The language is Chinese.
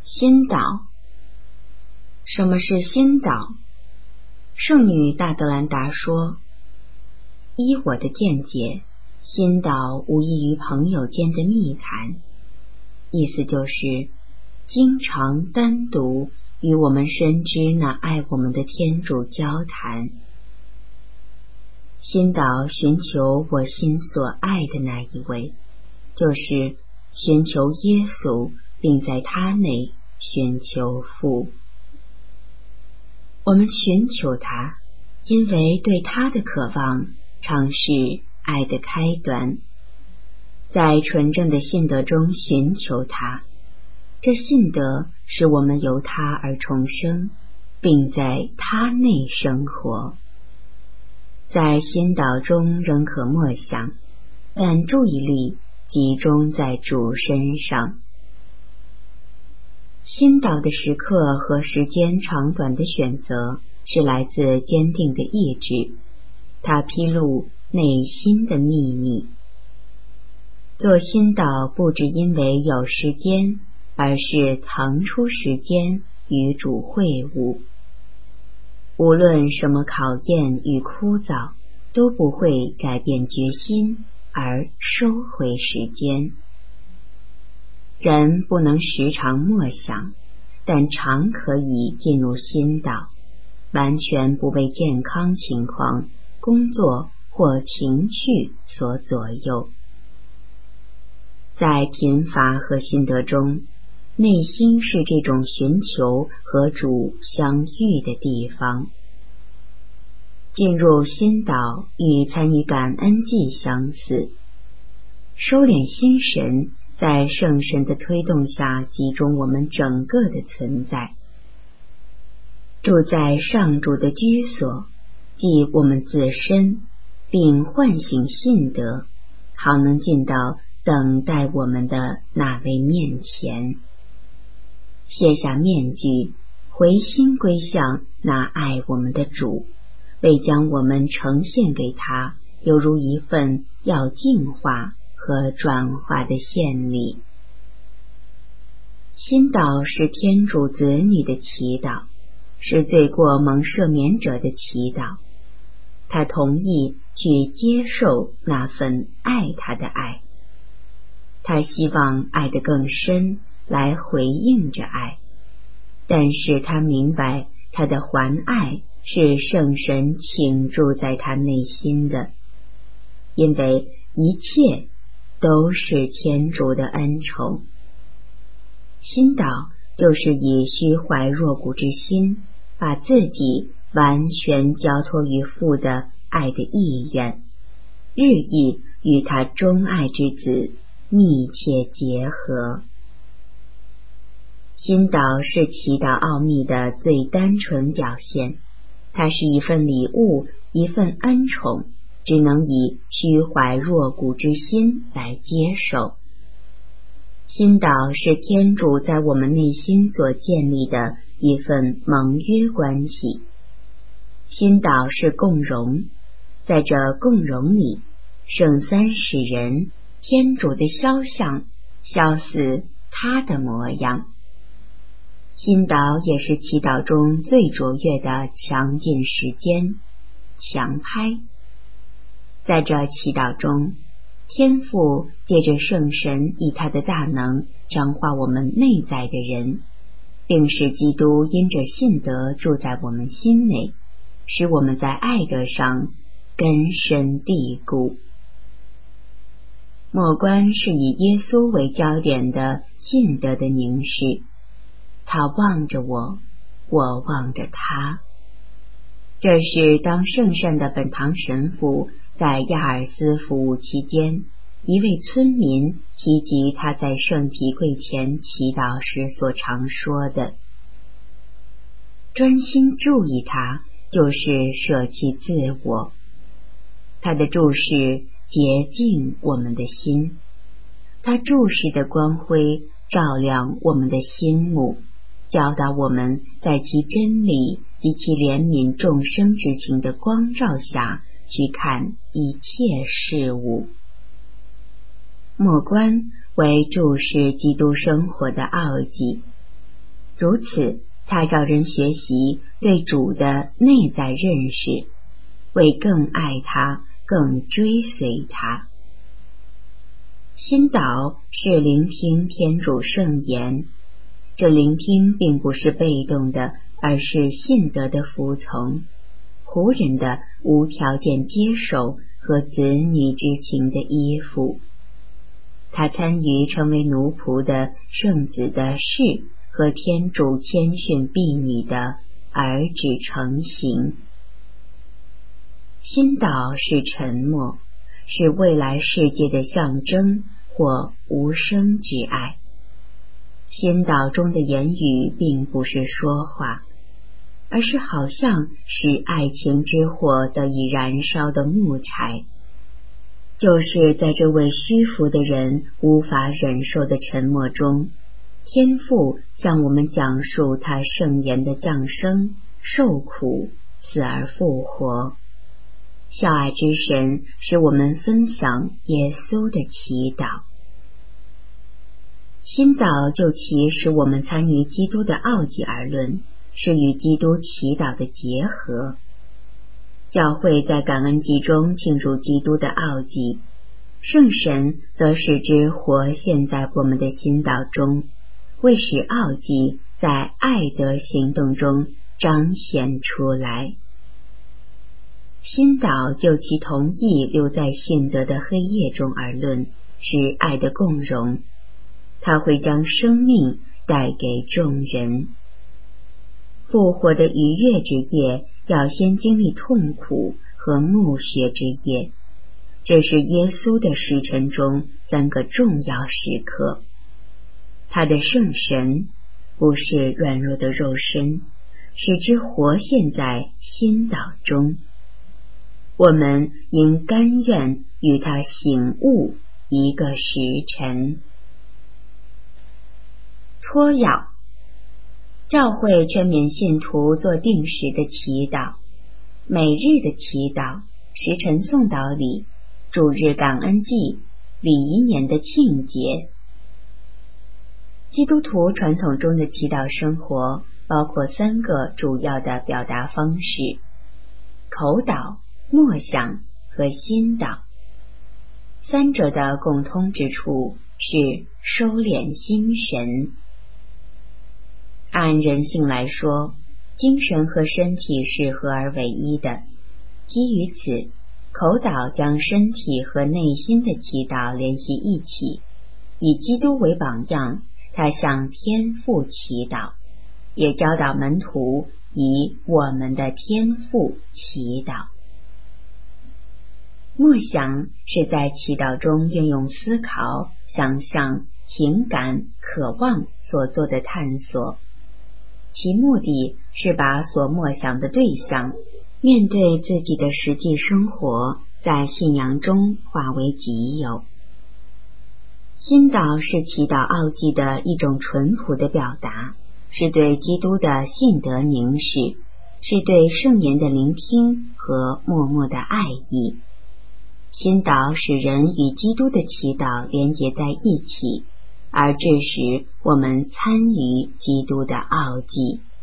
心导。什么是心导？圣女大德兰达说，依我的见解，心导无异于朋友间的密谈，意思就是经常单独与我们深知那爱我们的天主交谈。心导寻求我心所爱的那一位，就是寻求耶稣，并在他内寻求父。我们寻求他，因为对他的渴望常是爱的开端。在纯正的信德中寻求他，这信德使我们由他而重生，并在他内生活。在心导中仍可默想，但注意力集中在主身上。心导的时刻和时间长短的选择是来自坚定的意志，它披露内心的秘密。做心导不只因为有时间，而是腾出时间与主会晤。无论什么考验与枯燥，都不会改变决心而收回时间。人不能时常默想，但常可以进入心导，完全不被健康情况、工作或情绪所左右。在贫乏和心得中，内心是这种寻求和主相遇的地方。进入心导与参与感恩祭相似，收敛心神，在圣神的推动下集中我们整个的存在。住在上主的居所，即我们自身，并唤醒信德，好能进到等待我们的那位面前。卸下面具，回心归向那爱我们的主，为将我们呈现给他，犹如一份要净化和转化的献礼。心导是天主子女的祈祷，是罪过蒙赦免者的祈祷。他同意去接受那份爱他的爱，他希望爱得更深，来回应着爱，但是他明白他的还爱是圣神倾注在他内心的，因为一切都是天主的恩宠。心导就是以虚怀若谷之心，把自己完全交托于父的爱的意愿，日益与他钟爱之子密切结合。心导是祈祷奥秘的最单纯表现，它是一份礼物，一份恩宠，只能以虚怀若谷之心来接受。心导是天主在我们内心所建立的一份盟约关系。心导是共融，在这共融里，圣三使人，天主的肖像，肖似他的模样。心导也是祈祷中最卓越的强劲时间，强拍。在这祈祷中，天父借着圣神以他的大能强化我们内在的人，并使基督因着信德住在我们心内，使我们在爱德上根深蒂固。默观是以耶稣为焦点的信德的凝视，他望着我，我望着他。这是当圣善的本堂神父在亚尔斯服务期间，一位村民提及他在圣体柜前祈祷时所常说的：专心注意他，就是舍弃自我。他的注视洁净我们的心，他注视的光辉照亮我们的心目，教导我们在其真理及其怜悯众生之情的光照下去看一切事物。默观为注视基督生活的奥迹， 如此，它叫人学习对主的内在认识，为更爱他，更追随他。心祷是聆听天主圣言，这聆听并不是被动的，而是信德的服从，仆人的无条件接受和子女之情的依附。他参与成为奴仆的圣子的事和天主谦逊婢女的儿子成形。心祷是沉默，是未来世界的象征或无声之爱。心祷中的言语并不是说话，而是好像使爱情之火得以燃烧的木柴。就是在这位虚浮的人无法忍受的沉默中，天父向我们讲述他圣言的降生、受苦、死而复活。孝爱之神使我们分享耶稣的祈祷。心祷就其使我们参与基督的奥迹而论，是与基督祈祷的结合。教会在感恩祭中庆祝基督的奥迹，圣神则使之活现在我们的心祷中，为使奥迹在爱德行动中彰显出来。心祷就其同意留在信德的黑夜中而论，是爱的共融，它会将生命带给众人。复活的愉悦之夜要先经历痛苦和墓穴之夜，这是耶稣的时辰中3个重要时刻。他的圣神不是软弱的肉身，使之活现在心祷中。我们应甘愿与他醒悟一个时辰。撮要：教会劝勉信徒做定时的祈祷，每日的祈祷、时辰颂祷礼、主日感恩祭、礼仪年的庆节。基督徒传统中的祈祷生活包括3个主要的表达方式：口祷、默想和心祷。3者的共通之处是收敛心神。按人性来说，精神和身体是合而为一的。基于此，口祷将身体和内心的祈祷联系一起，以基督为榜样，他向天父祈祷，也教导门徒以我们的天父祈祷。默想是在祈祷中运用思考、想象、情感、渴望所做的探索，其目的是把所默想的对象面对自己的实际生活，在信仰中化为己有。心祷是祈祷奥迹的一种淳朴的表达，是对基督的信德凝视，是对圣言的聆听和默默的爱意。心祷使人与基督的祈祷连结在一起，而致使我们参与基督的奥迹。